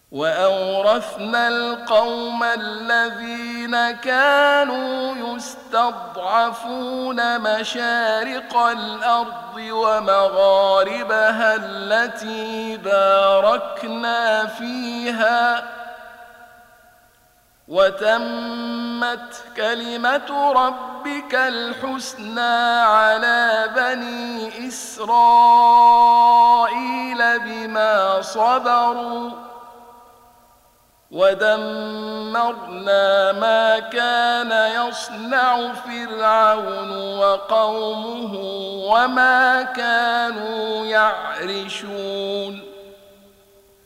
وأورثنا القوم الذين كانوا يستضعفون مشارق الأرض ومغاربها التي باركنا فيها، وتمت كلمة ربك الحسنى على بني إسرائيل بما صبروا، ودمرنا ما كان يصنع فرعون وقومه وما كانوا يعرشون.